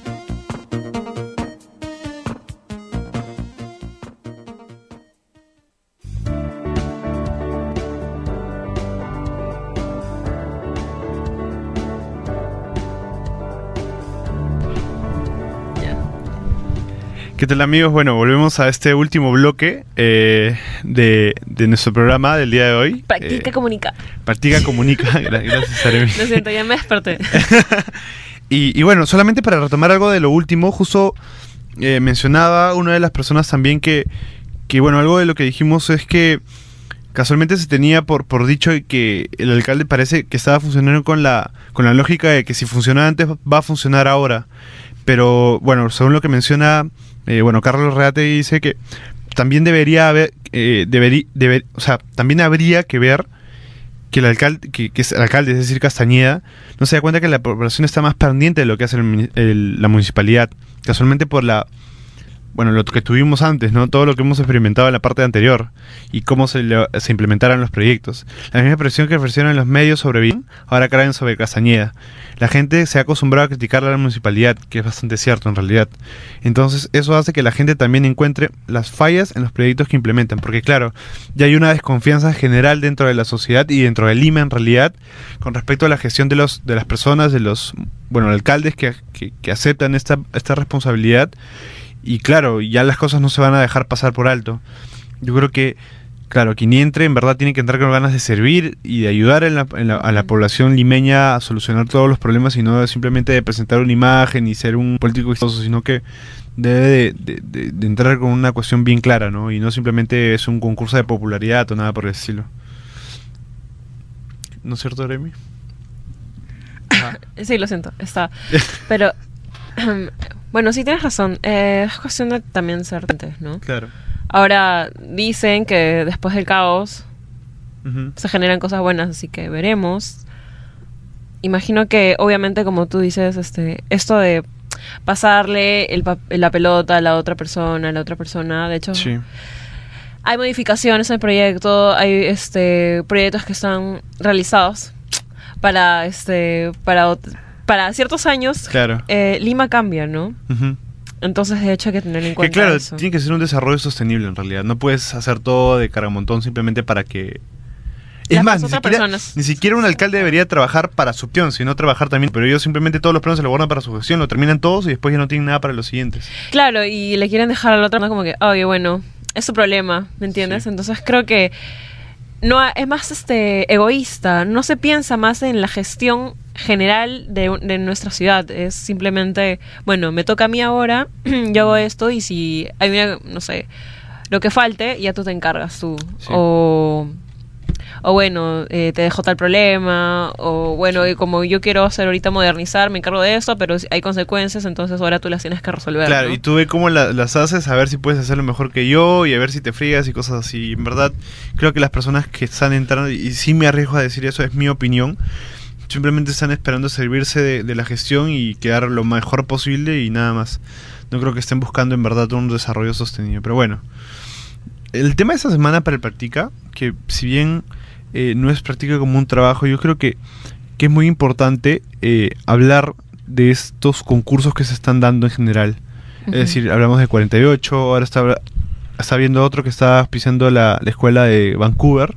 ¿Qué tal, amigos? Bueno, volvemos a este último bloque eh, de, de nuestro programa del día de hoy. Practica, eh, comunica. Practica, comunica. Gracias, Aremi. Lo siento, ya me desperté. y, y bueno, solamente para retomar algo de lo último, justo eh, mencionaba una de las personas también que, que, bueno, algo de lo que dijimos es que casualmente se tenía por, por dicho que el alcalde parece que estaba funcionando con la, con la lógica de que si funcionaba antes va a funcionar ahora. Pero bueno, según lo que menciona, eh, bueno, Carlos Reate dice que también debería haber, eh, deberí, deber, o sea, también habría que ver que el alcalde, que, que es el alcalde, es decir, Castañeda, no se da cuenta que la población está más pendiente de lo que hace el, el, la municipalidad, casualmente por la, bueno, lo que tuvimos antes, ¿no? Todo lo que hemos experimentado en la parte anterior y cómo se, le, se implementaron los proyectos. La misma presión que ofrecieron en los medios sobre Villa, ahora caen sobre Castañeda. La gente se ha acostumbrado a criticar a la municipalidad, que es bastante cierto en realidad. Entonces eso hace que la gente también encuentre las fallas en los proyectos que implementan, porque claro, ya hay una desconfianza general dentro de la sociedad y dentro de Lima en realidad con respecto a la gestión de los de las personas, de los, bueno, alcaldes que, que, que aceptan esta, esta responsabilidad. Y claro, ya las cosas no se van a dejar pasar por alto. Yo creo que, claro, quien entre en verdad tiene que entrar con ganas de servir y de ayudar en la, en la, a la población limeña a solucionar todos los problemas, y no simplemente de presentar una imagen y ser un político exitoso, sino que debe de, de, de, de entrar con una cuestión bien clara, ¿no? Y no simplemente es un concurso de popularidad o nada por el estilo. ¿No es cierto, Remy? Ah. Sí, lo siento, está. Pero... bueno, sí, tienes razón. Eh, es cuestión de también ser antes, ¿no? Claro. Ahora dicen que después del caos uh-huh. se generan cosas buenas, así que veremos. Imagino que, obviamente, como tú dices, este, esto de pasarle el pa- la pelota a la otra persona, a la otra persona, de hecho, sí. Hay modificaciones en el proyecto, hay este proyectos que están realizados para este para ot- para ciertos años. Claro. eh, Lima cambia, ¿no? Uh-huh. Entonces, de hecho, hay que tener en cuenta que claro, eso. tiene que ser un desarrollo sostenible en realidad. No puedes hacer todo de cargamontón simplemente para que... Es Las más, ni otras siquiera, personas. ni siquiera un alcalde debería trabajar para su peón, sino trabajar también. Pero ellos simplemente todos los planos se lo guardan para su gestión, lo terminan todos y después ya no tienen nada para los siguientes. Claro, y le quieren dejar al otro, ¿no? Como que, oye, bueno, es su problema, ¿me entiendes? Sí. Entonces creo que no es más este egoísta, no se piensa más en la gestión general de, de nuestra ciudad. Es simplemente, bueno, me toca a mí ahora, yo hago esto, y si hay una, no sé, lo que falte, ya tú te encargas tú. Sí. O... o bueno, eh, te dejo tal problema, o bueno, sí. como yo quiero hacer ahorita modernizar, me encargo de eso, pero hay consecuencias, entonces ahora tú las tienes que resolver. Claro, ¿no? Y tú ve cómo la, las haces, a ver si puedes hacerlo mejor que yo, y a ver si te frías y cosas así. En verdad, creo que las personas que están entrando, y sí me arriesgo a decir eso, es mi opinión, simplemente están esperando servirse de, de la gestión y quedar lo mejor posible y nada más. No creo que estén buscando en verdad un desarrollo sostenido, pero bueno. El tema de esta semana para el Practica, que si bien... Eh, no es Practica como un trabajo, yo creo que, que es muy importante eh, hablar de estos concursos que se están dando en general. Uh-huh. Es decir, hablamos de cuarenta y ocho, ahora está, está viendo otro que está auspiciando la, la escuela de Vancouver.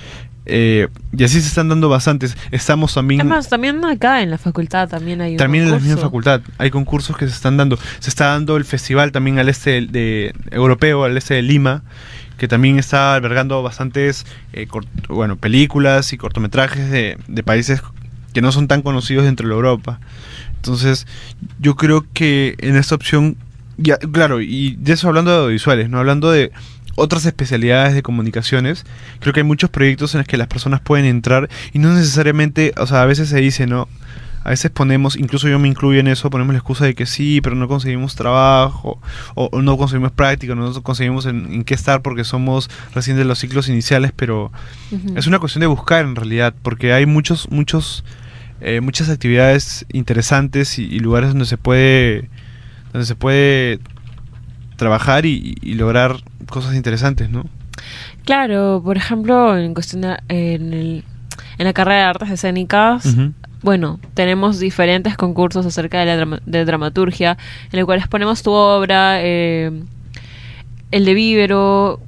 Eh, y así se están dando bastantes. Estamos también... Además, también acá en la facultad también hay un También concurso. en la misma facultad hay concursos que se están dando. Se está dando el festival también al este de, de europeo, al este de Lima, que también está albergando bastantes eh, cort- bueno, películas y cortometrajes de, de países que no son tan conocidos dentro de Europa. Entonces, yo creo que en esta opción, ya, claro, y de eso hablando de audiovisuales, no hablando de otras especialidades de comunicaciones, creo que hay muchos proyectos en los que las personas pueden entrar y no necesariamente, o sea, a veces se dice, ¿no? A veces ponemos, incluso yo me incluyo en eso, ponemos la excusa de que sí, pero no conseguimos trabajo, o, o no conseguimos práctica, no conseguimos en, en qué estar porque somos recién de los ciclos iniciales, pero uh-huh. es una cuestión de buscar en realidad, porque hay muchos, muchos, eh, muchas actividades interesantes y, y lugares donde se puede, donde se puede trabajar y, y lograr cosas interesantes, ¿no? Claro, por ejemplo, en cuestión de, en, el, en la carrera de artes escénicas. Uh-huh. Bueno, tenemos diferentes concursos acerca de la drama, de dramaturgia, en los cuales ponemos tu obra, eh, el de Vívero.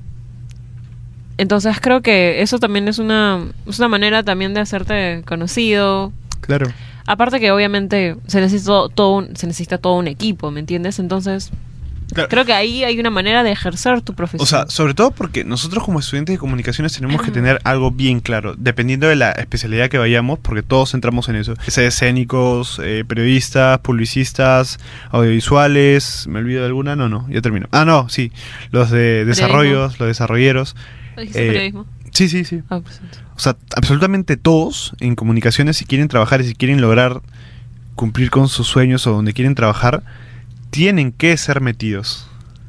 Entonces creo que eso también es una, es una manera también de hacerte conocido. Claro. Aparte que obviamente se necesita todo un, se necesita todo un equipo, ¿me entiendes? Entonces... Claro. Creo que ahí hay una manera de ejercer tu profesión. O sea, sobre todo porque nosotros como estudiantes de comunicaciones tenemos que tener algo bien claro, dependiendo de la especialidad que vayamos, porque todos entramos en eso. Sea escénicos, eh, periodistas, publicistas, audiovisuales, ¿me olvido de alguna? No, no, ya termino. Ah, no, sí, los de desarrollos, los desarrolleros. ¿Dijiste eh, periodismo? Sí, sí, sí. Ah, pues, o sea, absolutamente todos en comunicaciones, si quieren trabajar y si quieren lograr cumplir con sus sueños o donde quieren trabajar, tienen que ser metidos.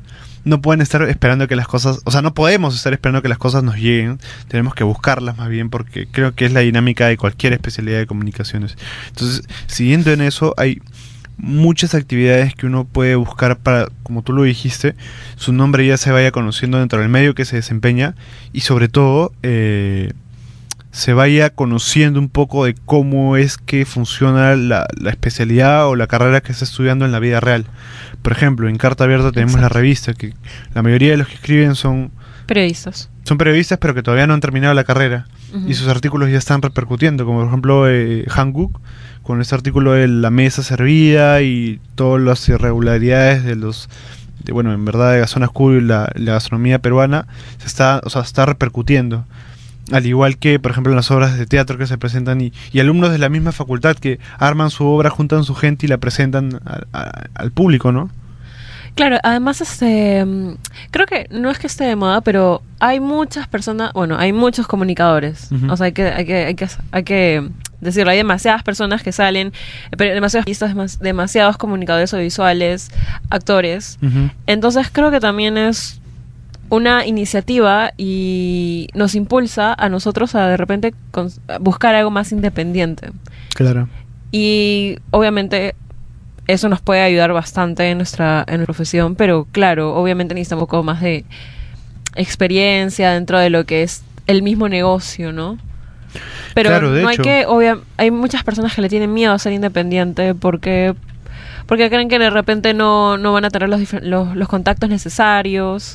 No pueden estar esperando que las cosas... O sea, no podemos estar esperando que las cosas nos lleguen. Tenemos que buscarlas más bien, porque creo que es la dinámica de cualquier especialidad de comunicaciones. Entonces, siguiendo en eso, hay muchas actividades que uno puede buscar para, como tú lo dijiste, su nombre ya se vaya conociendo dentro del medio que se desempeña y sobre todo... Eh, se vaya conociendo un poco de cómo es que funciona la, la especialidad o la carrera que está estudiando en la vida real. Por ejemplo, en Carta Abierta tenemos Exacto. la revista, que la mayoría de los que escriben son... Periodistas. Son periodistas, pero que todavía no han terminado la carrera. Uh-huh. Y sus artículos ya están repercutiendo, como por ejemplo eh, Hanguk, con este artículo de la mesa servida y todas las irregularidades de los... De, bueno, en verdad de la zona oscura y la, la gastronomía peruana, se está, o sea, está repercutiendo. Al igual que, por ejemplo, en las obras de teatro que se presentan y, y alumnos de la misma facultad que arman su obra, juntan su gente y la presentan a, a, al público, ¿no? Claro, además este creo que no es que esté de moda, pero hay muchas personas, bueno, hay muchos comunicadores. Uh-huh. O sea, hay que, hay que, hay que, hay que decirlo, hay demasiadas personas que salen, demasiados, demasiados comunicadores audiovisuales, actores. Uh-huh. Entonces creo que también es una iniciativa y nos impulsa a nosotros a de repente cons- a buscar algo más independiente. Claro. Y obviamente eso nos puede ayudar bastante en nuestra en nuestra profesión, pero claro, obviamente necesitamos un poco más de experiencia dentro de lo que es el mismo negocio, ¿no? Pero claro, de no hecho. hay que, obvia, hay muchas personas que le tienen miedo a ser independiente porque porque creen que de repente no, no van a tener los, dif- los los contactos necesarios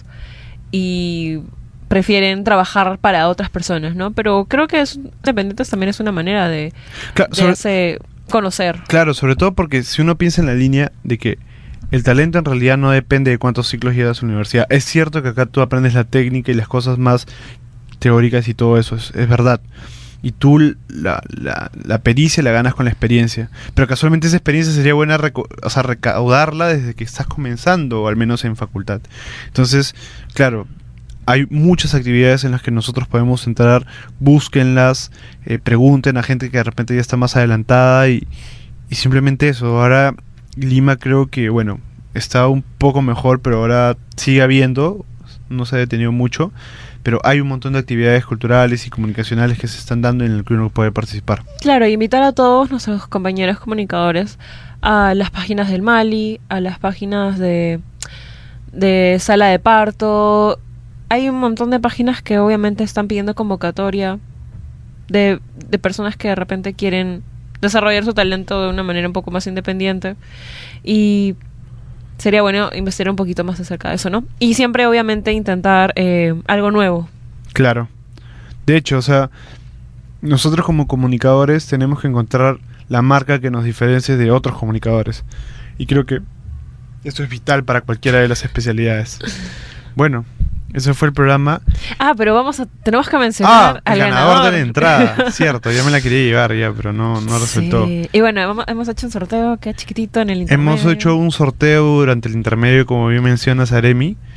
y prefieren trabajar para otras personas, ¿no? Pero creo que es, independientes también es una manera de, claro, de sobre, hacer, conocer. Claro, sobre todo porque si uno piensa en la línea de que el talento en realidad no depende de cuántos ciclos llevas a la universidad. Es cierto que acá tú aprendes la técnica y las cosas más teóricas y todo eso, es, es verdad. Y tú la, la, la pericia la ganas con la experiencia. Pero casualmente esa experiencia sería buena reco- o sea, recaudarla desde que estás comenzando, o al menos en facultad. Entonces, claro, hay muchas actividades en las que nosotros podemos entrar, búsquenlas, eh, pregunten a gente que de repente ya está más adelantada y, y simplemente eso. Ahora Lima creo que, bueno, está un poco mejor, pero ahora sigue habiendo, no se ha detenido mucho, pero hay un montón de actividades culturales y comunicacionales que se están dando en el que uno puede participar. Claro, invitar a todos nuestros compañeros comunicadores a las páginas del Mali, a las páginas de, de Sala de Parto. Hay un montón de páginas que obviamente están pidiendo convocatoria de, de personas que de repente quieren desarrollar su talento de una manera un poco más independiente y sería bueno investigar un poquito más acerca de eso, ¿no? Y siempre obviamente intentar eh, algo nuevo. Claro. De hecho, o sea, nosotros como comunicadores tenemos que encontrar la marca que nos diferencie de otros comunicadores. Y creo que eso es vital para cualquiera de las especialidades. Bueno, ese fue el programa. Ah, pero vamos a tenemos que mencionar ah, al el ganador, ganador de la entrada. Cierto, ya me la quería llevar ya, pero no, no resultó. Sí. Y bueno, hemos, hemos hecho un sorteo que es chiquitito en el intermedio. Hemos hecho un sorteo durante el intermedio, como bien mencionas, Aremi.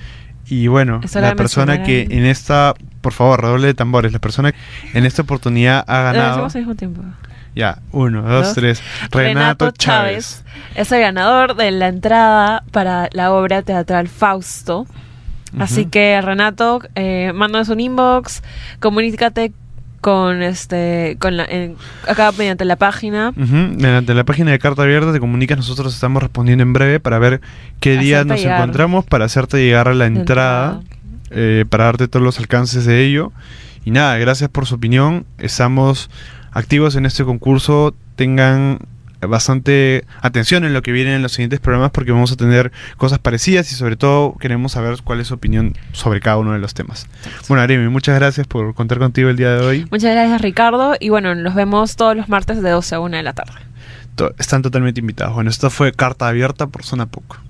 Y bueno, Es hora la de persona mencionar que a- en esta, por favor, redoble de tambores, la persona que en esta oportunidad ha Lo ganado, decimos al mismo tiempo. ya, uno, dos, Dos. tres, Renato Chávez. Es el ganador de la entrada para la obra teatral Fausto. Así Ujú. que, Renato, eh, mándanos un inbox, comunícate con este con la, en- acá mediante la página. Ujú, mediante la página de Carta Abierta te comunicas, nosotros estamos respondiendo en breve para ver qué día Hacerte nos llegar. encontramos para hacerte llegar a la entrada, eh, para darte todos los alcances de ello. Y nada, gracias por su opinión, estamos activos en este concurso, tengan bastante atención en lo que viene en los siguientes programas porque vamos a tener cosas parecidas y sobre todo queremos saber cuál es su opinión sobre cada uno de los temas. Bueno, Aremi, muchas gracias por contar contigo el día de hoy. Muchas gracias, Ricardo. Y bueno, nos vemos todos los martes de doce a una de la tarde. To- Están totalmente invitados. Bueno, esto fue Carta Abierta por Zona P U C.